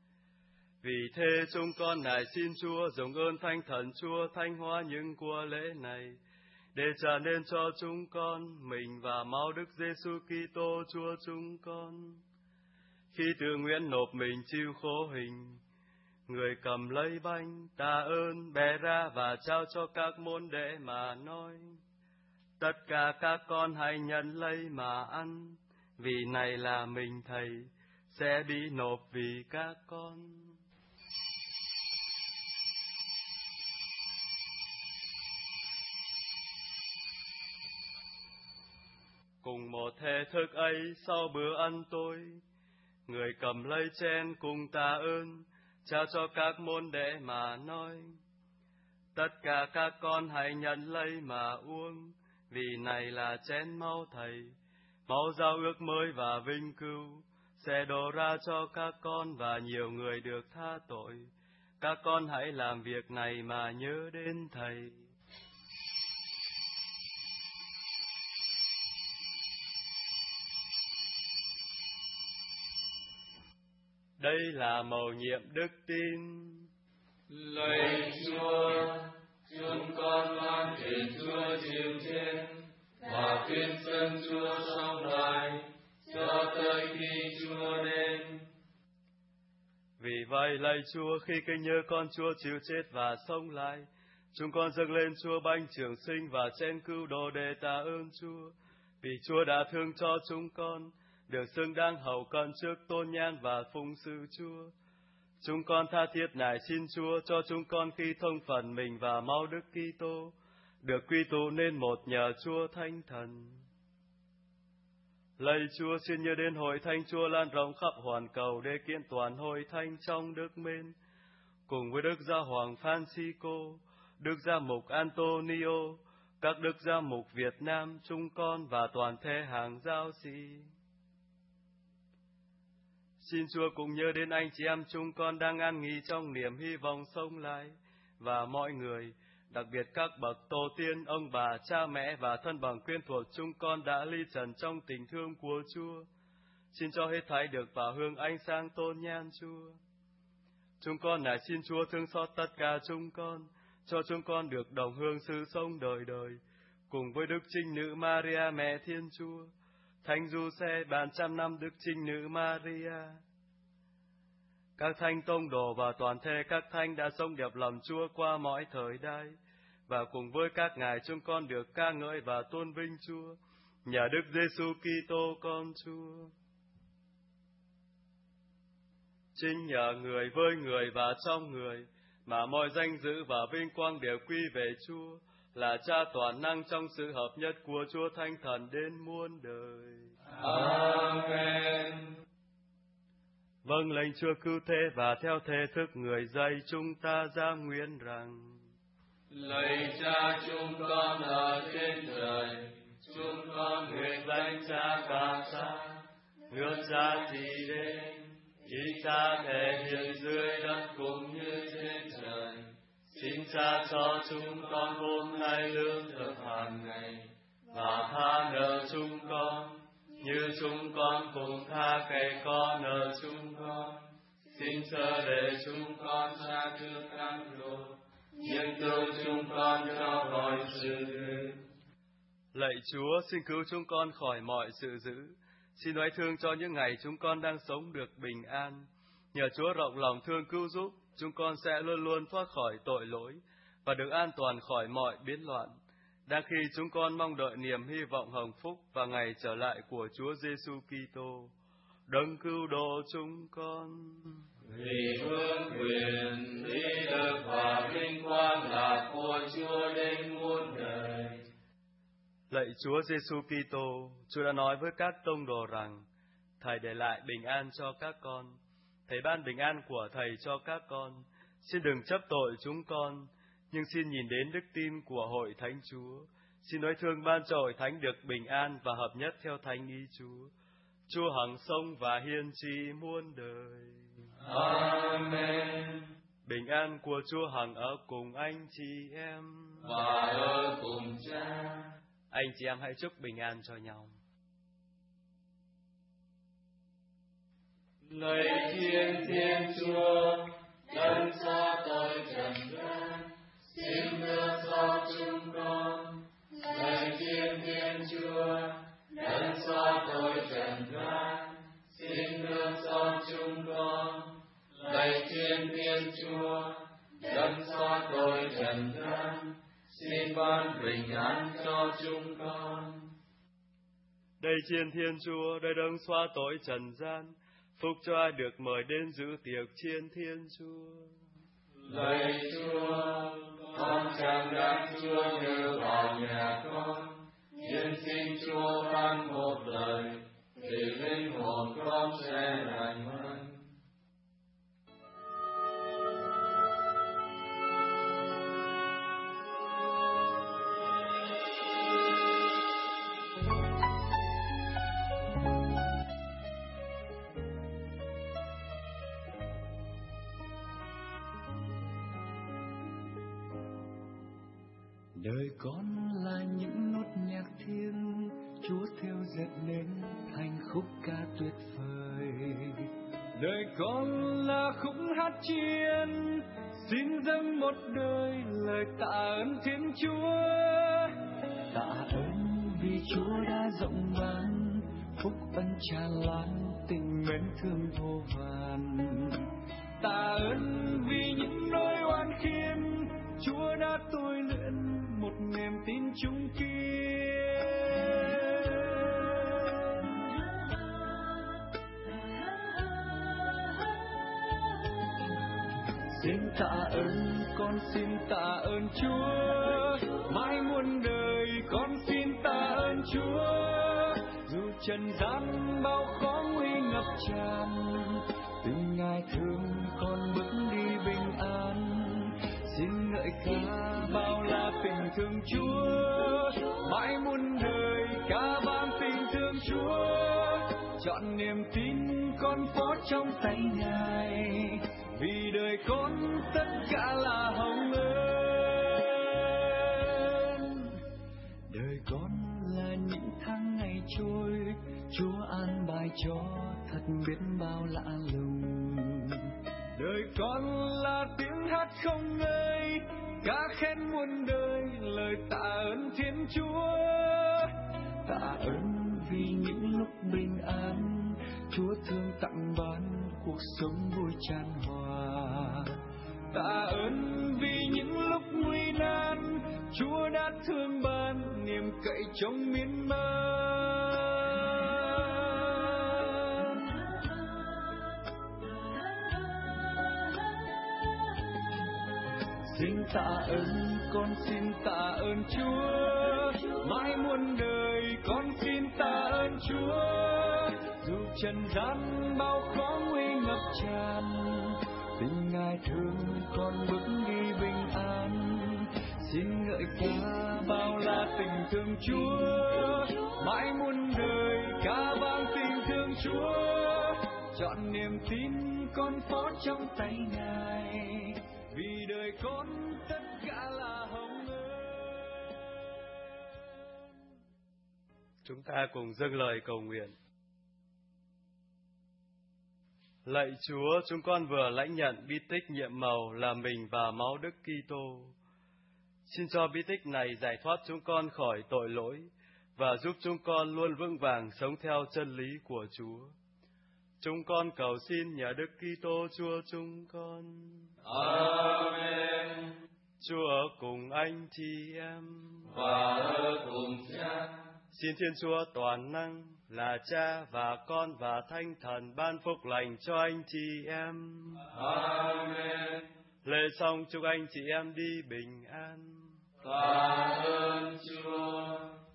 Vì thế chúng con nài xin Chúa dùng ơn Thánh Thần Chúa thánh hóa những của lễ này, để trả nên cho chúng con mình và máu Đức Giêsu Kitô Chúa chúng con. Khi tự nguyện nộp mình chịu khổ hình, người cầm lấy bánh tạ ơn, bẻ ra và trao cho các môn đệ mà nói: Tất cả các con hãy nhận lấy mà ăn, vì này là mình Thầy sẽ bị nộp vì các con. Cùng một thể thức ấy, sau bữa ăn tối, người cầm lấy chén cùng tạ ơn, trao cho các môn đệ mà nói: Tất cả các con hãy nhận lấy mà uống, vì này là chén máu Thầy, máu giao ước mới và vinh cưu, sẽ đổ ra cho các con và nhiều người được tha tội. Các con hãy làm việc này mà nhớ đến Thầy. Đây là mầu nhiệm đức tin. Lạy Chúa, chúng con mang thịt Chúa chịu chết và tuyên xưng Chúa sống lại cho tới khi Chúa đến. Vì vậy, lạy Chúa, khi kinh nhớ con Chúa chịu chết và sống lại, chúng con dâng lên Chúa bánh trường sinh và chén cứu độ để tạ ơn Chúa, vì Chúa đã thương cho chúng con, được xứng đáng hầu cận trước tôn nhan và phụng sự Chúa. Chúng con tha thiết nài xin Chúa cho chúng con khi thông phần mình và máu Đức Kitô, được quy tụ nên một nhờ Chúa Thánh Thần. Lạy Chúa, xin nhớ đến hội thánh Chúa lan rộng khắp hoàn cầu để kiện toàn hội thánh trong đức mến, cùng với Đức Gia Hoàng Francisco, Đức Gia Mục Antonio, các Đức Gia Mục Việt Nam, chúng con và toàn thể hàng giáo sĩ. Xin Chúa cũng nhớ đến anh chị em chúng con đang an nghỉ trong niềm hy vọng sống lại, và mọi người, đặc biệt các bậc tổ tiên, ông bà, cha mẹ và thân bằng quyến thuộc chúng con đã ly trần trong tình thương của Chúa. Xin cho hết thảy được vào hương ánh sáng tôn nhan Chúa. Chúng con nài xin Chúa thương xót tất cả chúng con, cho chúng con được đồng hương sự sống đời đời, cùng với Đức Trinh Nữ Maria Mẹ Thiên Chúa, Thánh Giuse bàn trăm năm Đức Trinh Nữ Maria, các thánh tông đồ và toàn thể các thánh đã sống đẹp lòng Chúa qua mọi thời đại, và cùng với các ngài chúng con được ca ngợi và tôn vinh Chúa, nhờ Đức Giêsu Kitô con Chúa. Chính nhờ người, với người và trong người mà mọi danh dự và vinh quang đều quy về Chúa, là Cha toàn năng trong sự hợp nhất của Chúa Thánh Thần đến muôn đời. Amen. Vâng lệnh Chúa cứu thế và theo thế thức người dạy chúng ta ra nguyện rằng: Lạy Cha chúng con ở trên trời, chúng con nguyện danh Cha càng sáng, nước Cha thì đến, ý Cha thể hiện dưới đất cũng như trên trời. Xin Cha cho chúng con hôm nay lương thực hàng ngày, và tha nợ chúng con như chúng con cũng tha kẻ có nợ chúng con. Xin chớ để chúng con xa trước cám dỗ, nhưng cứu chúng con cho khỏi sự dữ. Lạy Chúa, xin cứu chúng con khỏi mọi sự dữ. Xin đoái thương cho những ngày chúng con đang sống được bình an. Nhờ Chúa rộng lòng thương cứu giúp, chúng con sẽ luôn luôn thoát khỏi tội lỗi và được an toàn khỏi mọi biến loạn. Đang khi chúng con mong đợi niềm hy vọng hồng phúc và ngày trở lại của Chúa Giêsu Kitô, đấng cứu độ chúng con. Vì vương quyền, lý lực và vinh quang là của Chúa đến muôn đời. Lạy Chúa Giêsu Kitô, Chúa đã nói với các tông đồ rằng: Thầy để lại bình an cho các con. Thầy ban bình an của Thầy cho các con. Xin đừng chấp tội chúng con, nhưng xin nhìn đến đức tin của hội thánh Chúa. Xin nói thương ban cho hội thánh được bình an và hợp nhất theo thánh ý Chúa. Chúa hằng sống và hiên trị muôn đời. Amen. Bình an của Chúa hằng ở cùng anh chị em và ở cùng Cha. Anh chị em hãy chúc bình an cho nhau. Lạy Thiên Chúa, đấng xóa tội trần gian, xin nước cho chúng con. Lạy Thiên Chúa, đấng xóa tội trần gian, xin nước cho chúng con. Lạy Thiên Chúa, đấng xóa tội trần gian, xin ban bình an cho chúng con. Đây chiên Thiên Chúa, đây đấng xóa tội trần gian, phúc cho ai được mời đến dự tiệc chiên Thiên Chúa. Lạy Chúa, con chẳng đáng Chúa nhớ vào nhà con, nhưng xin Chúa ban một lời, thì linh hồn con sẽ lành hơn. Đời con là những nốt nhạc thiêng, Chúa theo dệt nên thành khúc ca tuyệt vời. Đời con là khúc hát chiên, xin dâng một đời lời tạ ơn Thiên Chúa. Tạ ơn vì Chúa đã rộng ban, phúc ân tràn lan, tình mến thương vô vàn. Tạ ơn vì những nỗi oan khiên, Chúa đã tôi luyện một niềm tin chung kiên. Xin tạ ơn, con xin tạ ơn Chúa, mãi muôn đời con xin tạ ơn Chúa. Dù trần gian bao khó nguy ngập tràn, tình Ngài thương con bước đi bình an. Xin ngợi ca bao la tình thương Chúa, mãi muôn đời ca vang tình thương Chúa. Chọn niềm tin con phó trong tay Ngài, vì đời con tất cả là hồng ơn. Đời con là những tháng ngày trôi, Chúa an bài cho thật biết bao lạ lùng. Đời con là tiếng hát không ngơi, ca khen muôn đời lời tạ ơn Thiên Chúa. Tạ ơn vì những lúc bình an, Chúa thương tặng ban cuộc sống vui tràn hòa. tạ ơn vì những lúc nguy nan, Chúa đã thương ban niềm cậy trong miên man. Xin tạ ơn, con xin tạ ơn Chúa, mãi muôn đời con xin tạ ơn Chúa. Dù trần gian bao khó nguy ngập tràn, tình Ngài thương con bước đi bình an. Xin ngợi ca bao la tình thương Chúa, mãi muôn đời ca vang tình thương Chúa. Chọn niềm tin con phó trong tay Ngài, vì đời con tất cả là hồng ơn. Chúng ta cùng dâng lời cầu nguyện. Lạy Chúa, chúng con vừa lãnh nhận bí tích nhiệm màu là mình và máu Đức Kitô. Xin cho bí tích này giải thoát chúng con khỏi tội lỗi và giúp chúng con luôn vững vàng sống theo chân lý của Chúa. Chúng con cầu xin nhờ Đức Kitô Chúa chúng con. Amen. Chúa ở cùng anh chị em và ở cùng Cha. Xin Thiên Chúa toàn năng là Cha và Con và Thánh Thần ban phúc lành cho anh chị em. Amen. Lễ xong chúc anh chị em đi bình an. Tạ ơn Chúa.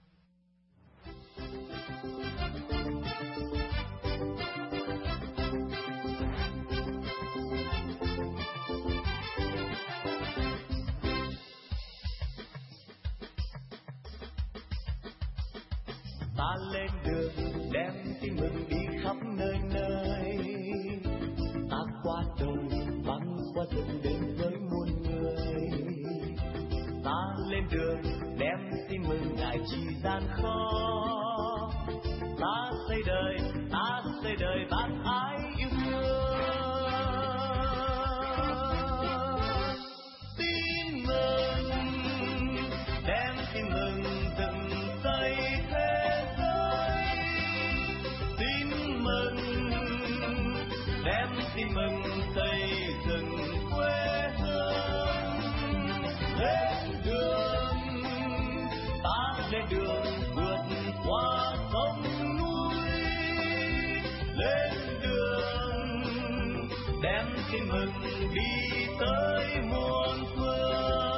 Ta lên đường đem tin mừng đi khắp nơi nơi, ta qua đồng băng qua rừng đến với muôn người. Ta lên đường đem tin mừng Ngài chỉ gian khó, ta xây đời bác ái yêu thương. Tin mừng, đem tin mừng dựng xây thế giới. Tin mừng, đem tin mừng xây dựng quê hương. Lên đường, ta lên đường vượt qua sông núi. Lên đường, đem tin mừng đi tới muôn phương.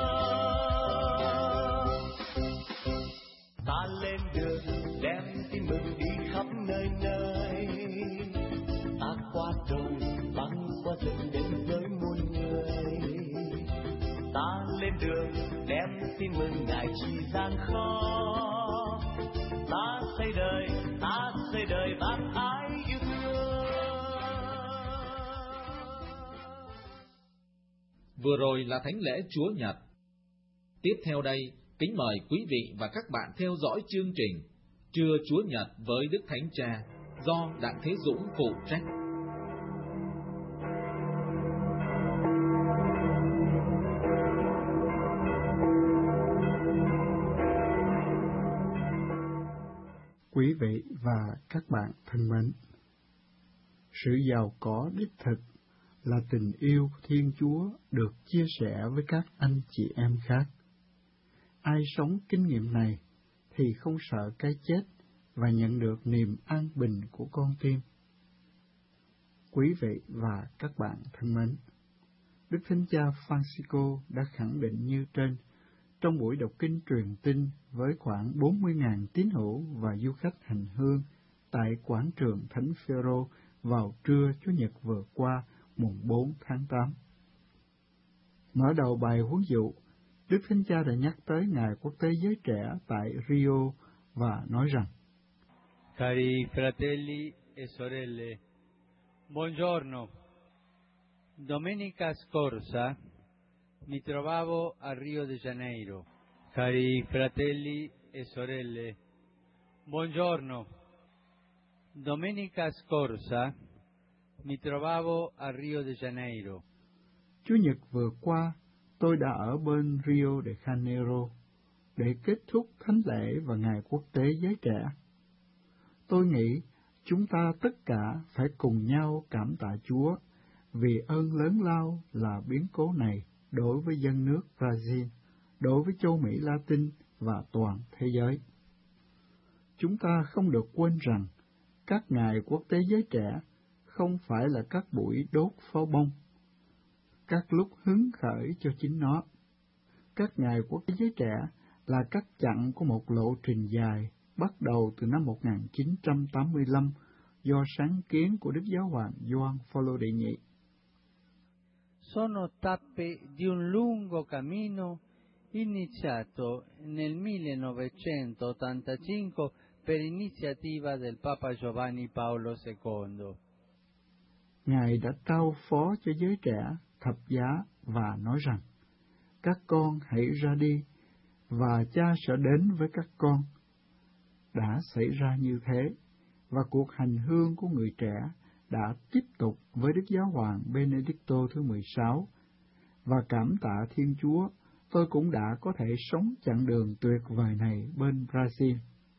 Ta lên đường đem tin mừng đi khắp nơi nơi, ta qua đồng băng qua rừng đến với muôn người. Ta lên đường đem tin mừng Ngài chỉ gian khó, ta xây đời bác ái yêu thương. Vừa rồi là thánh lễ Chúa Nhật. Tiếp theo đây, kính mời quý vị và các bạn theo dõi chương trình Trưa Chúa Nhật với Đức Thánh Cha do Đặng Thế Dũng phụ trách. Quý vị và các bạn thân mến, sự giàu có đích thực là tình yêu Thiên Chúa được chia sẻ với các anh chị em khác. Ai sống kinh nghiệm này thì không sợ cái chết và nhận được niềm an bình của con tim. Quý vị và các bạn thân mến, Đức Thánh Cha Francisco đã khẳng định như trên trong buổi đọc kinh truyền tin với khoảng 40.000 tín hữu và du khách hành hương tại quảng trường Thánh Phêrô vào trưa Chủ nhật vừa qua, mùng 4 tháng 8. Mở đầu bài huấn dụ, Đức Thánh Cha đã nhắc tới Ngày Quốc tế Giới Trẻ tại Rio và nói rằng: Cari fratelli e sorelle, buongiorno. Domenica scorsa mi trovavo a Rio de Janeiro. Cari fratelli e sorelle, buongiorno. Domenica scorsa mi trovavo a Rio de Janeiro. Chủ nhật vừa qua, tôi đã ở bên Rio de Janeiro để kết thúc thánh lễ và Ngày Quốc tế Giới Trẻ. Tôi nghĩ chúng ta tất cả phải cùng nhau cảm tạ Chúa vì ơn lớn lao là biến cố này đối với dân nước Brazil, đối với châu Mỹ Latin và toàn thế giới. Chúng ta không được quên rằng các ngày quốc tế giới trẻ không phải là các buổi đốt pháo bông, các lúc hứng khởi cho chính nó. Các ngày quốc tế giới trẻ là các chặng của một lộ trình dài bắt đầu từ năm 1985 do sáng kiến của Đức Giáo hoàng Gioan Phaolô đệ nhị. Sono tappe di un lungo cammino iniziato nel 1985 per iniziativa del Papa Giovanni Paolo II. Ngài đã trao phó cho giới trẻ thập giá và nói rằng, các con hãy ra đi, và Cha sẽ đến với các con. Đã xảy ra như thế, và cuộc hành hương của người trẻ đã tiếp tục với Đức Giáo hoàng Benedicto thứ 16, và cảm tạ Thiên Chúa, tôi cũng đã có thể sống chặng đường tuyệt vời này bên Brazil.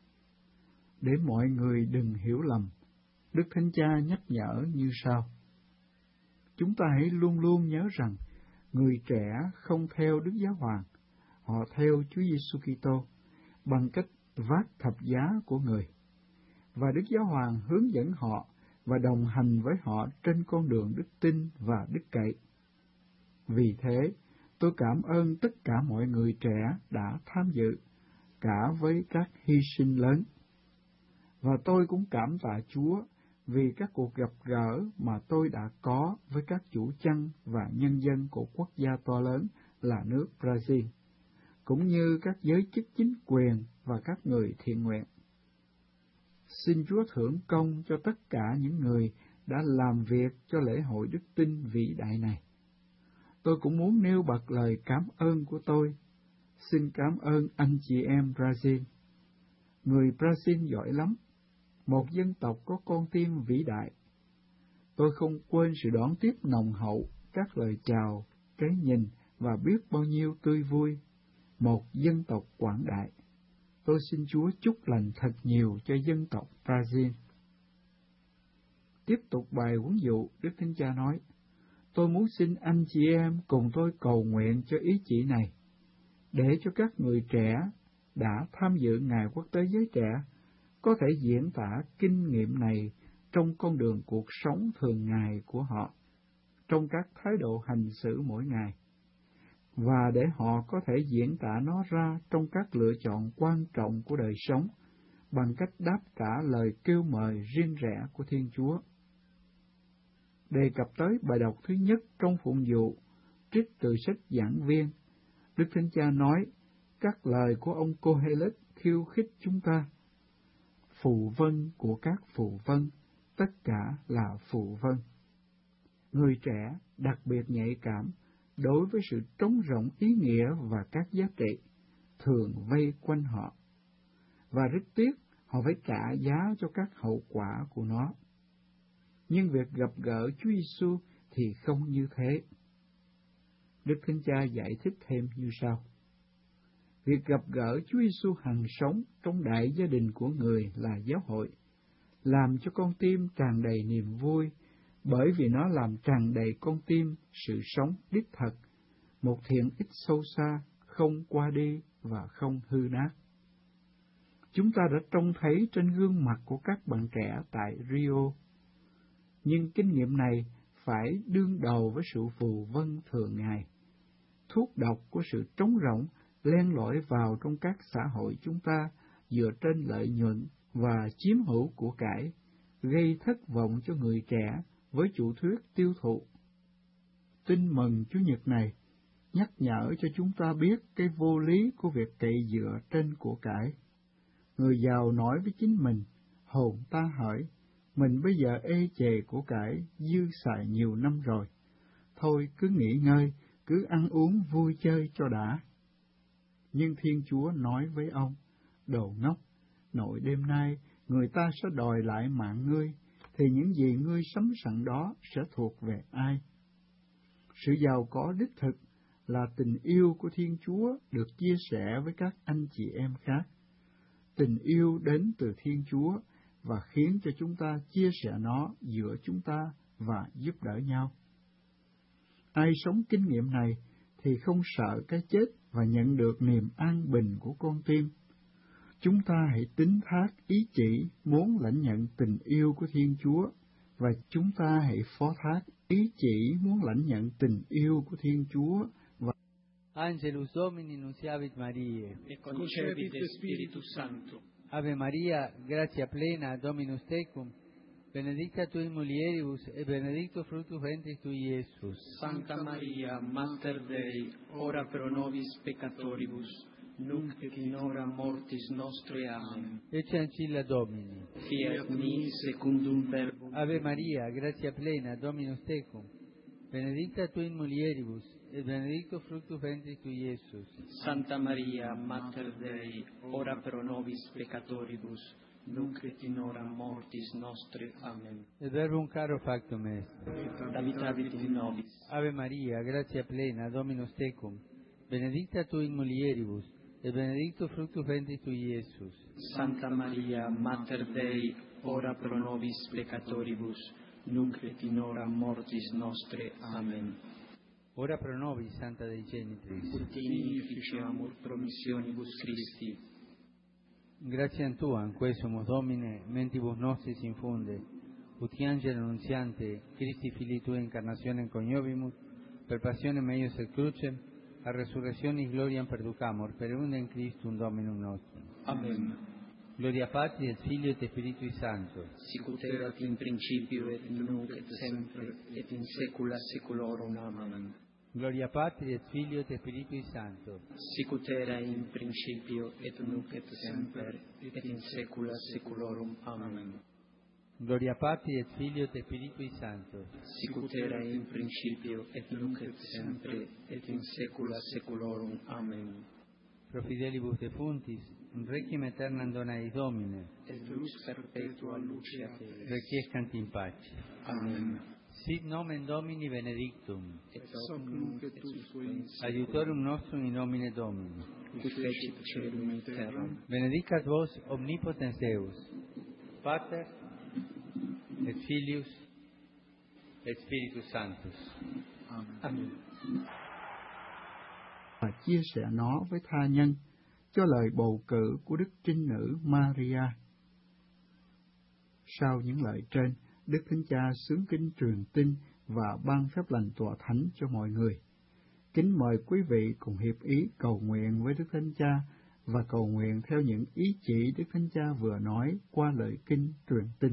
Để mọi người đừng hiểu lầm, Đức Thánh Cha nhắc nhở như sau. Chúng ta hãy luôn luôn nhớ rằng, người trẻ không theo Đức Giáo hoàng, họ theo Chúa Giêsu Kitô bằng cách vác thập giá của người, và Đức Giáo hoàng hướng dẫn họ và đồng hành với họ trên con đường đức tin và đức cậy. Vì thế, tôi cảm ơn tất cả mọi người trẻ đã tham dự, cả với các hy sinh lớn. Và tôi cũng cảm tạ Chúa vì các cuộc gặp gỡ mà tôi đã có với các chủ chăn và nhân dân của quốc gia to lớn là nước Brazil, cũng như các giới chức chính quyền và các người thiện nguyện. Xin Chúa thưởng công cho tất cả những người đã làm việc cho lễ hội đức tin vĩ đại này. Tôi cũng muốn nêu bật lời cảm ơn của tôi. Xin cảm ơn anh chị em Brazil. Người Brazil giỏi lắm, một dân tộc có con tim vĩ đại. Tôi không quên sự đón tiếp nồng hậu, các lời chào, cái nhìn và biết bao nhiêu tươi vui. Một dân tộc quảng đại. Tôi xin Chúa chúc lành thật nhiều cho dân tộc Brazil. Tiếp tục bài huấn dụ, Đức Thánh Cha nói, tôi muốn xin anh chị em cùng tôi cầu nguyện cho ý chỉ này, để cho các người trẻ đã tham dự Ngày Quốc tế Giới Trẻ có thể diễn tả kinh nghiệm này trong con đường cuộc sống thường ngày của họ, trong các thái độ hành xử mỗi ngày, và để họ có thể diễn tả nó ra trong các lựa chọn quan trọng của đời sống bằng cách đáp trả lời kêu mời riêng rẽ của Thiên Chúa. Đề cập tới bài đọc thứ nhất trong phụng vụ, trích từ sách Giảng Viên, Đức Thánh Cha nói các lời của ông Cô-hê-lết khiêu khích chúng ta. Phù vân của các phù vân, tất cả là phù vân. Người trẻ đặc biệt nhạy cảm đối với sự trống rỗng ý nghĩa và các giá trị thường vây quanh họ, và rất tiếc họ phải trả giá cho các hậu quả của nó. Nhưng việc gặp gỡ Chúa Giêsu thì không như thế. Đức Thánh Cha giải thích thêm như sau. Việc gặp gỡ Chúa Giêsu hằng sống trong đại gia đình của người là giáo hội, làm cho con tim tràn đầy niềm vui, bởi vì nó làm tràn đầy con tim sự sống đích thực, một thiện ích sâu xa, không qua đi và không hư nát. Chúng ta đã trông thấy trên gương mặt của các bạn trẻ tại Rio, nhưng kinh nghiệm này phải đương đầu với sự phù vân thường ngày. Thuốc độc của sự trống rỗng len lỏi vào trong các xã hội chúng ta dựa trên lợi nhuận và chiếm hữu của cải, gây thất vọng cho người trẻ với chủ thuyết tiêu thụ. Tin mừng Chủ nhật này nhắc nhở cho chúng ta biết cái vô lý của việc cậy dựa trên của cải. Người giàu nói với chính mình, hồn ta hỡi, mình bây giờ ê chề của cải, dư xài nhiều năm rồi. Thôi cứ nghỉ ngơi, cứ ăn uống vui chơi cho đã. Nhưng Thiên Chúa nói với ông, đồ ngốc, nội đêm nay người ta sẽ đòi lại mạng ngươi, thì những gì ngươi sắm sẵn đó sẽ thuộc về ai? Sự giàu có đích thực là tình yêu của Thiên Chúa được chia sẻ với các anh chị em khác. Tình yêu đến từ Thiên Chúa và khiến cho chúng ta chia sẻ nó giữa chúng ta và giúp đỡ nhau. Ai sống kinh nghiệm này thì không sợ cái chết và nhận được niềm an bình của con tim. Chúng ta hãy tín thác ý chỉ muốn lãnh nhận tình yêu của Thiên Chúa, và chúng ta hãy phó thác ý chỉ muốn lãnh nhận tình yêu của Thiên Chúa. Và Angelus Domini nunciavit Mariae, et concepit Spiritus Sancto. Ave Maria, gratia plena, Dominus tecum, benedicta tui in mulieribus, et benedictus fructus ventris tui, Iesus. Santa Maria, Mater Dei, ora pro nobis peccatoribus, nunc et in hora mortis nostre. Amen. Ecce ancilla Domini. Fiat mi secundum verbum. Ave Maria, gratia plena, Dominus tecum, benedicta tui in mulieribus, et benedictus fructus ventris tui, Iesus. Santa Maria, Mater Dei, ora pro nobis peccatoribus, nunc et in hora mortis nostre. Amen. Et verbum caro factum est. Habitavit in nobis. Ave Maria, gratia plena, Dominus tecum, benedicta tui in mulieribus, et benedictus fructus ventris tui, Iesus. Santa Maria, Mater Dei, ora pro nobis peccatoribus, nunc et in hora mortis nostre. Amen. Ora pro nobis, Santa Dei Genitris. Utini efficiamur promissionibus Christi. Gratiam Tuam, quae sumus Domine, mentibus nostris infunde, ut angelo annunziante, Christi Filii Tui incarnationem coniovimus, per passionem eius et crucem, a resurrectionis gloriam perducamur, per undem Christum Dominum nostrum. Amen. Gloria Patri et Filio et Spiritui Sancto. Sicut erat in principio et nunc et semper et in saecula saeculorum. Amen. Gloria Patri et Filio et Spiritui Sancto. Sicut era in principio et nunc et semper et in saecula saeculorum. Amen. Gloria Patri et Filio et Spiritui Sancto. Sicut era in principio et nunc et semper et in saecula saeculorum. Amen. Pro fidelibus defuntis, requiem aeternam dona eis Domine, et lux perpetua luceat eis. requiescant in pace. Amen. Sit nomen Domini benedictum, Et hoc nunc et usque in saecula. adiutorum nostrum in nomine Domini. Qui fecit caelum et terram. Benedicat vos omnipotens Deus, Pater, et Filius, et Spiritus Sanctus. Amen. và chia sẻ nó với tha nhân cho lời bầu cử của Đức Trinh Nữ Maria. Sau những lời trên, Đức Thánh Cha xướng kinh truyền tin và ban phép lành tòa thánh cho mọi người. Kính mời quý vị cùng hiệp ý cầu nguyện với Đức Thánh Cha và cầu nguyện theo những ý chỉ Đức Thánh Cha vừa nói qua lời kinh truyền tin.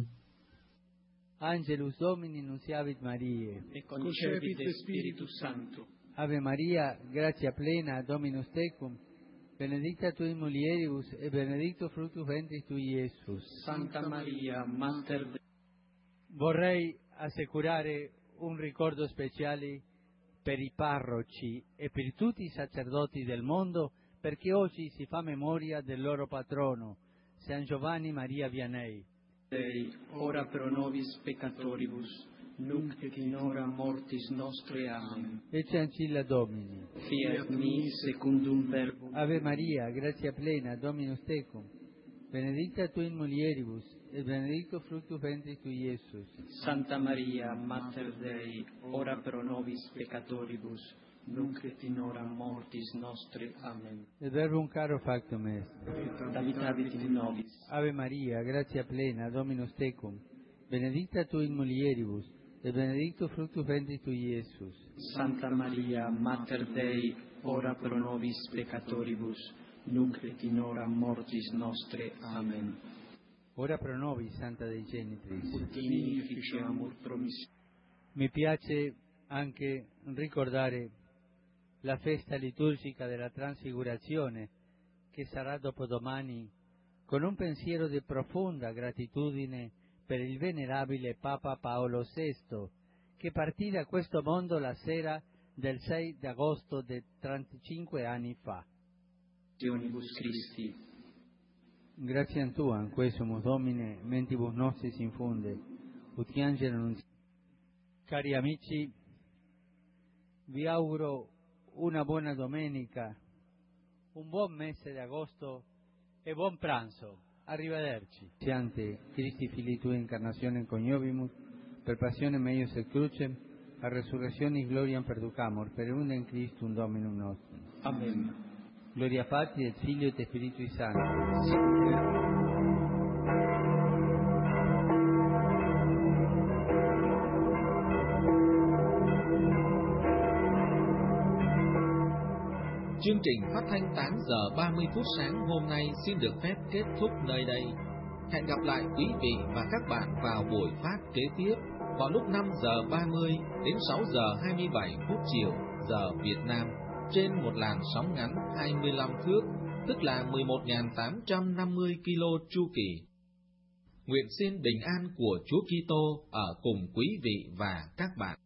Angelus Domini nunciavit Mariae, Et concepit Spiritus Sancto. Ave Maria, gratia plena, Dominus tecum, benedicta tui in mulieribus, et benedictus fructus ventris tui, Iesus. Santa Maria, Mater Dei. Vorrei assicurare un ricordo speciale per i parroci e per tutti i sacerdoti del mondo, perché oggi si fa memoria del loro patrono, San Giovanni Maria Vianney. Dei, ora pro nobis peccatoribus, nunc et in hora mortis nostre. Amen. Ecce ancilla Domini. Fiat mi secundum verbum. Ave Maria, gratia plena, Dominus tecum, benedicta tui in mulieribus, et benedictus fructus ventris tui, Iesus. Santa Maria, Mater Dei, ora pro nobis peccatoribus, nunc et in hora mortis nostre. Amen. Et verbum caro factum est. Habitavit in nobis. Ave Maria, gratia plena, Dominus tecum, benedicta tui in mulieribus, et benedictus fructus ventris tui, Iesus. Santa Maria, Mater Dei, ora pro nobis peccatoribus, nunc et in hora mortis nostre. Amen. Ora pro nobis, Santa Dei Genitris. Utini efficiamur promissionibus. Mi piace anche ricordare la festa liturgica della Transfigurazione, che sarà dopodomani, con un pensiero di profonda gratitudine per il venerabile Papa Paolo VI, che partì da questo mondo la sera del 6 agosto di 35 anni fa. Christi. Gratiam Tuam, quae sumus Domine, mentibus nostris infunde, ut angelo annunziante. Cari amici, vi auguro una buona domenica, un buon mese di agosto e buon pranzo. Arrivederci. Siante Christi Filii Tui incarnationem coniovimus, per passionem eius et crucem, a resurrección y gloria perducamur, per unum Christum Dominum nostrum. Amen. Gloria Patri et Filio et Spiritui Sancto. Chương trình phát thanh 8 giờ 30 phút sáng hôm nay xin được phép kết thúc nơi đây. Hẹn gặp lại quý vị và các bạn vào buổi phát kế tiếp vào lúc 5 giờ 30 đến 6 giờ 27 phút chiều giờ Việt Nam trên một làn sóng ngắn 25 thước, tức là 11.850 kilo chu kỳ. Nguyện xin bình an của Chúa Kitô ở cùng quý vị và các bạn.